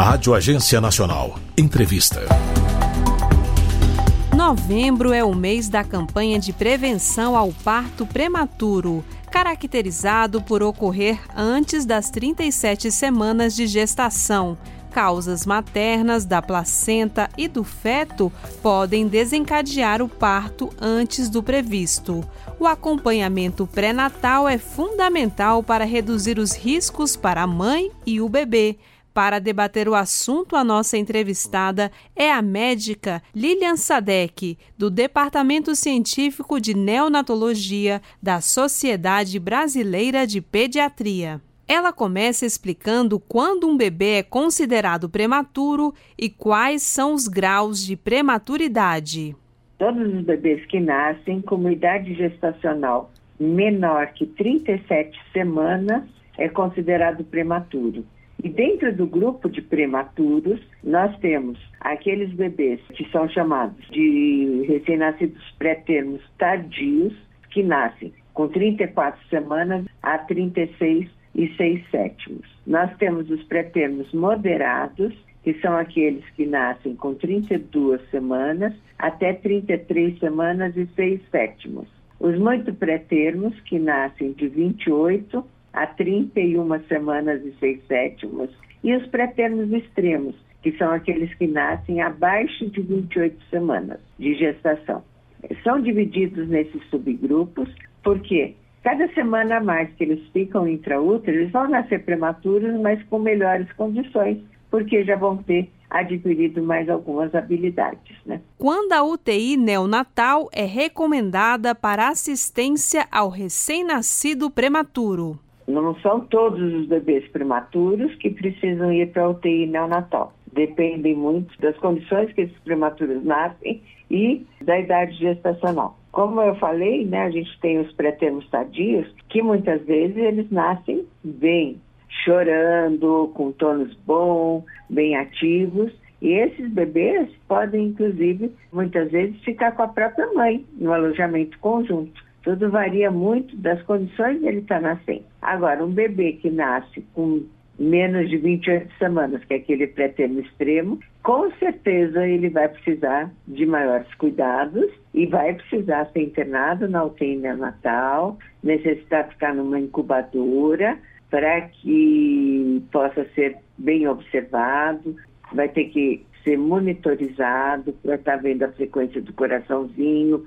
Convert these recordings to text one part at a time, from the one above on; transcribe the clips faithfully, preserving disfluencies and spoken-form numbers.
Rádio Agência Nacional. Entrevista. Novembro é o mês da campanha de prevenção ao parto prematuro, caracterizado por ocorrer antes das trinta e sete semanas de gestação. Causas maternas da placenta e do feto podem desencadear o parto antes do previsto. O acompanhamento pré-natal é fundamental para reduzir os riscos para a mãe e o bebê. Para debater o assunto, a nossa entrevistada é a médica Lilian Sadek, do Departamento Científico de Neonatologia da Sociedade Brasileira de Pediatria. Ela começa explicando quando um bebê é considerado prematuro e quais são os graus de prematuridade. Todos os bebês que nascem com uma idade gestacional menor que trinta e sete semanas é considerado prematuro. E dentro do grupo de prematuros, nós temos aqueles bebês que são chamados de recém-nascidos pré-termos tardios, que nascem com trinta e quatro semanas a trinta e seis e seis sétimos. Nós temos os pré-termos moderados, que são aqueles que nascem com trinta e duas semanas até trinta e três semanas e seis sétimos. Os muito pré-termos, que nascem de vinte e oito a trinta e uma semanas e seis sétimos, e os pré-termos extremos, que são aqueles que nascem abaixo de vinte e oito semanas de gestação. São divididos nesses subgrupos porque cada semana a mais que eles ficam intraútero, eles vão nascer prematuros, mas com melhores condições, porque já vão ter adquirido mais algumas habilidades, né? Quando a U T I neonatal é recomendada para assistência ao recém-nascido prematuro? Não são todos os bebês prematuros que precisam ir para a U T I neonatal. Dependem muito das condições que esses prematuros nascem e da idade gestacional. Como eu falei, né, a gente tem os pré-termos tardios, que muitas vezes eles nascem bem, chorando, com tônus bom, bem ativos. E esses bebês podem, inclusive, muitas vezes ficar com a própria mãe no alojamento conjunto. Tudo varia muito das condições dele estar nascendo. Agora, um bebê que nasce com menos de vinte e oito semanas, que é aquele pré-termo extremo, com certeza ele vai precisar de maiores cuidados e vai precisar ser internado na U T I neonatal, necessitar ficar numa incubadora para que possa ser bem observado, vai ter que ser monitorizado para estar vendo a frequência do coraçãozinho,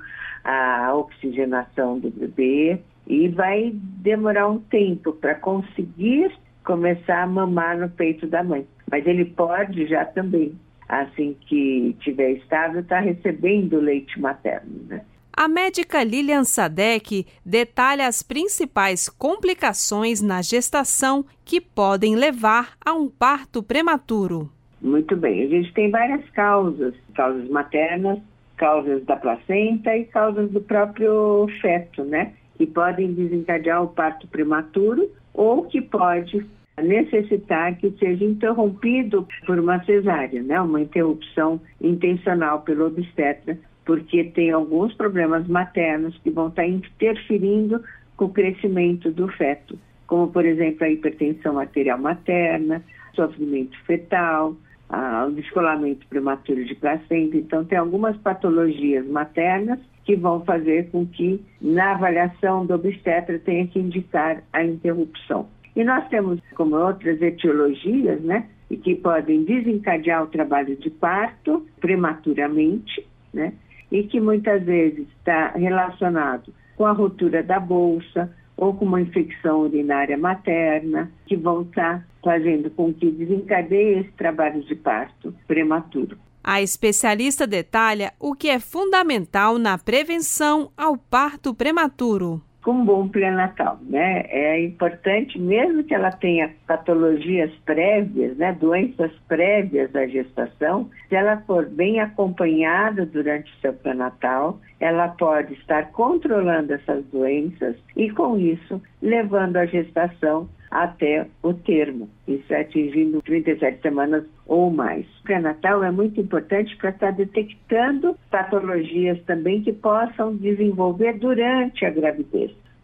a oxigenação do bebê, e vai demorar um tempo para conseguir começar a mamar no peito da mãe. Mas ele pode já também, assim que estiver estável, estar recebendo leite materno, né? A médica Lilian Sadek detalha as principais complicações na gestação que podem levar a um parto prematuro. Muito bem, a gente tem várias causas, causas maternas, causas da placenta e causas do próprio feto, né? Que podem desencadear o parto prematuro ou que pode necessitar que seja interrompido por uma cesárea, né? Uma interrupção intencional pelo obstetra, porque tem alguns problemas maternos que vão estar interferindo com o crescimento do feto, como, por exemplo, a hipertensão arterial materna, sofrimento fetal, ah, o descolamento prematuro de placenta. Então, tem algumas patologias maternas que vão fazer com que, na avaliação do obstetra, tenha que indicar a interrupção. E nós temos, como outras etiologias, né, e que podem desencadear o trabalho de parto prematuramente, né, e que muitas vezes está relacionado com a ruptura da bolsa ou com uma infecção urinária materna, que vão estar fazendo com que desencadeie esse trabalho de parto prematuro. A especialista detalha o que é fundamental na prevenção ao parto prematuro. Com um bom pré-natal, né? É importante, mesmo que ela tenha patologias prévias, né? Doenças prévias à gestação, se ela for bem acompanhada durante o seu pré-natal, ela pode estar controlando essas doenças e, com isso, levando a gestação até o termo, isso atingindo trinta e sete semanas ou mais. O pré-natal é muito importante para estar detectando patologias também que possam desenvolver durante a gravidez.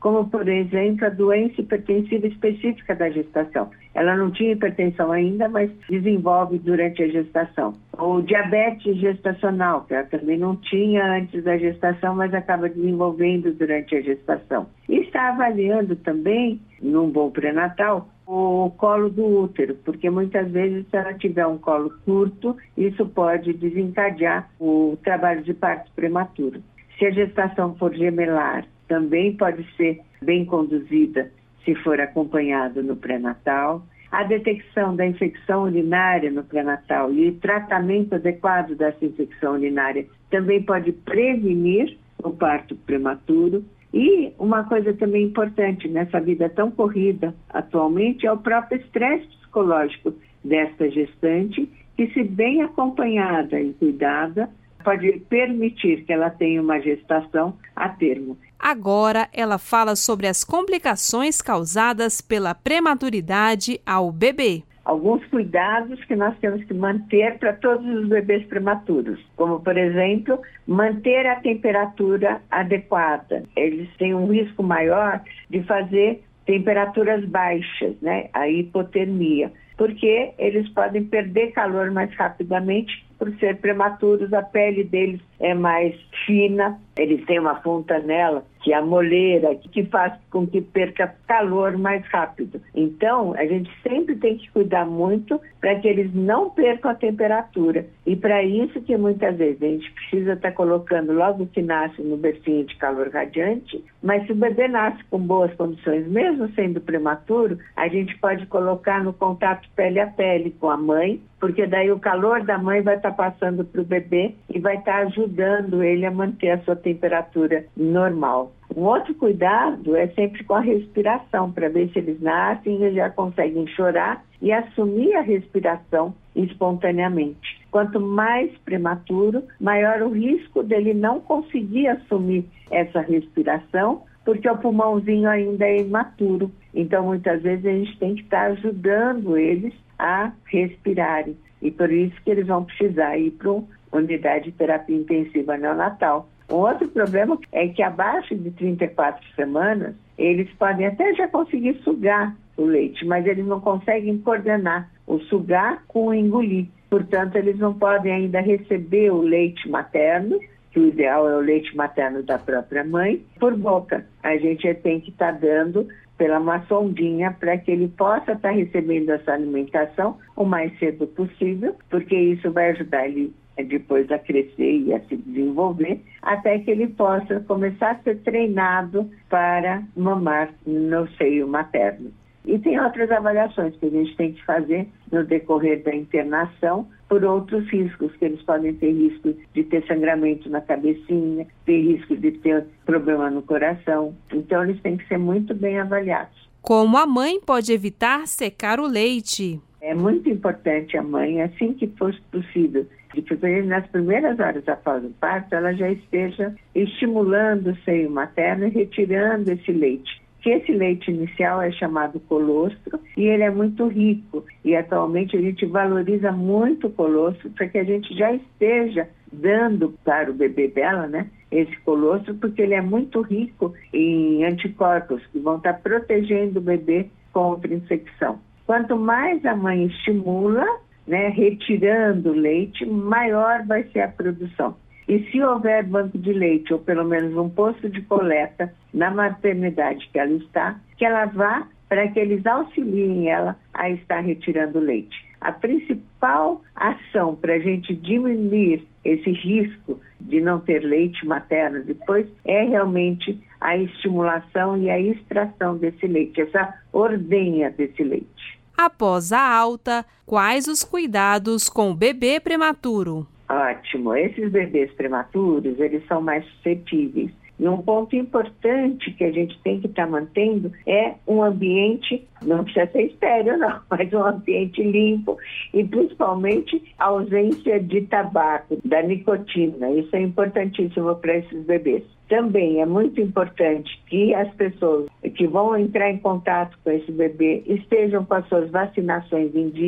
como, por exemplo, a doença hipertensiva específica da gestação. Ela não tinha hipertensão ainda, mas desenvolve durante a gestação. Ou diabetes gestacional, que ela também não tinha antes da gestação, mas acaba desenvolvendo durante a gestação. E está avaliando também, num bom pré-natal, o colo do útero, porque muitas vezes, se ela tiver um colo curto, isso pode desencadear o trabalho de parto prematuro. Se a gestação for gemelar, também pode ser bem conduzida se for acompanhado no pré-natal. A detecção da infecção urinária no pré-natal e o tratamento adequado dessa infecção urinária também pode prevenir o parto prematuro. E uma coisa também importante nessa vida tão corrida atualmente é o próprio estresse psicológico desta gestante, que, se bem acompanhada e cuidada, pode permitir que ela tenha uma gestação a termo. Agora ela fala sobre as complicações causadas pela prematuridade ao bebê. Alguns cuidados que nós temos que manter para todos os bebês prematuros, como, por exemplo, manter a temperatura adequada. Eles têm um risco maior de fazer temperaturas baixas, né? A hipotermia, porque eles podem perder calor mais rapidamente. Por ser prematuros, a pele deles é mais fina, eles têm uma fontanela, que é a moleira, que faz com que perca calor mais rápido. Então, a gente sempre tem que cuidar muito para que eles não percam a temperatura. E para isso que muitas vezes a gente precisa estar colocando logo que nasce no bercinho de calor radiante, mas se o bebê nasce com boas condições, mesmo sendo prematuro, a gente pode colocar no contato pele a pele com a mãe, porque daí o calor da mãe vai estar passando para o bebê e vai estar ajudando ele a manter a sua temperatura normal. Um outro cuidado é sempre com a respiração, para ver se eles nascem e já conseguem chorar e assumir a respiração espontaneamente. Quanto mais prematuro, maior o risco dele não conseguir assumir essa respiração, porque o pulmãozinho ainda é imaturo. Então, muitas vezes, a gente tem que estar ajudando eles a respirarem. E por isso que eles vão precisar ir para uma unidade de terapia intensiva neonatal. Um outro problema é que abaixo de trinta e quatro semanas, eles podem até já conseguir sugar o leite, mas eles não conseguem coordenar o sugar com o engolir. Portanto, eles não podem ainda receber o leite materno, que o ideal é o leite materno da própria mãe, por boca. A gente tem que estar dando pela uma sondinha para que ele possa estar recebendo essa alimentação o mais cedo possível, porque isso vai ajudar ele depois a crescer e a se desenvolver, até que ele possa começar a ser treinado para mamar no seio materno. E tem outras avaliações que a gente tem que fazer no decorrer da internação por outros riscos, que eles podem ter risco de ter sangramento na cabecinha, ter risco de ter problema no coração. Então, eles têm que ser muito bem avaliados. Como a mãe pode evitar secar o leite? É muito importante a mãe, assim que for possível, de preferir nas primeiras horas após o parto, ela já esteja estimulando o seio materno e retirando esse leite. Que esse leite inicial é chamado colostro e ele é muito rico. E atualmente a gente valoriza muito o colostro para que a gente já esteja dando para o bebê dela, né, esse colostro, porque ele é muito rico em anticorpos que vão estar protegendo o bebê contra infecção. Quanto mais a mãe estimula, né, retirando o leite, maior vai ser a produção. E se houver banco de leite, ou pelo menos um posto de coleta na maternidade que ela está, que ela vá para que eles auxiliem ela a estar retirando o leite. A principal ação para a gente diminuir esse risco de não ter leite materno depois é realmente a estimulação e a extração desse leite, essa ordenha desse leite. Após a alta, quais os cuidados com o bebê prematuro? Ótimo. Esses bebês prematuros, eles são mais suscetíveis. E um ponto importante que a gente tem que estar mantendo é um ambiente, não precisa ser estéril não, mas um ambiente limpo e principalmente a ausência de tabaco, da nicotina. Isso é importantíssimo para esses bebês. Também é muito importante que as pessoas que vão entrar em contato com esse bebê estejam com as suas vacinações em dia.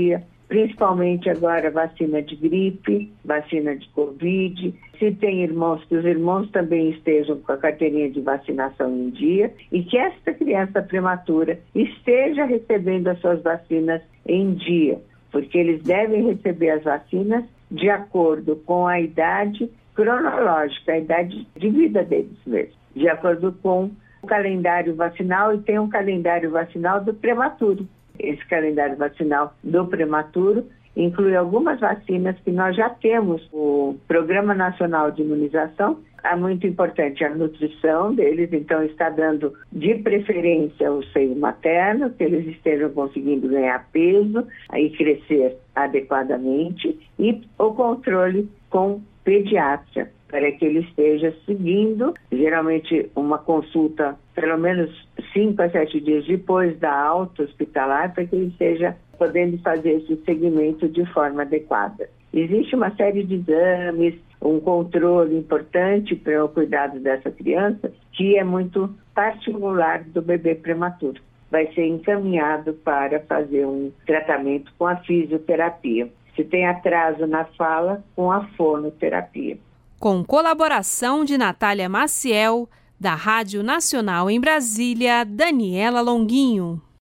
principalmente agora vacina de gripe, vacina de Covid. Se tem irmãos, que os irmãos também estejam com a carteirinha de vacinação em dia e que esta criança prematura esteja recebendo as suas vacinas em dia, porque eles devem receber as vacinas de acordo com a idade cronológica, a idade de vida deles mesmo, de acordo com o calendário vacinal, e tem um calendário vacinal do prematuro. Esse calendário vacinal do prematuro inclui algumas vacinas que nós já temos. O Programa Nacional de Imunização é muito importante a nutrição deles, então está dando de preferência o seio materno, que eles estejam conseguindo ganhar peso e crescer adequadamente, e o controle com pediatra, para que ele esteja seguindo, geralmente uma consulta pelo menos cinco a sete dias depois da alta hospitalar, para que ele esteja podendo fazer esse segmento de forma adequada. Existe uma série de exames, um controle importante para o cuidado dessa criança, que é muito particular do bebê prematuro. Vai ser encaminhado para fazer um tratamento com a fisioterapia. Se tem atraso na fala, com a fonoterapia. Com colaboração de Natália Maciel, da Rádio Nacional em Brasília, Daniela Longuinho.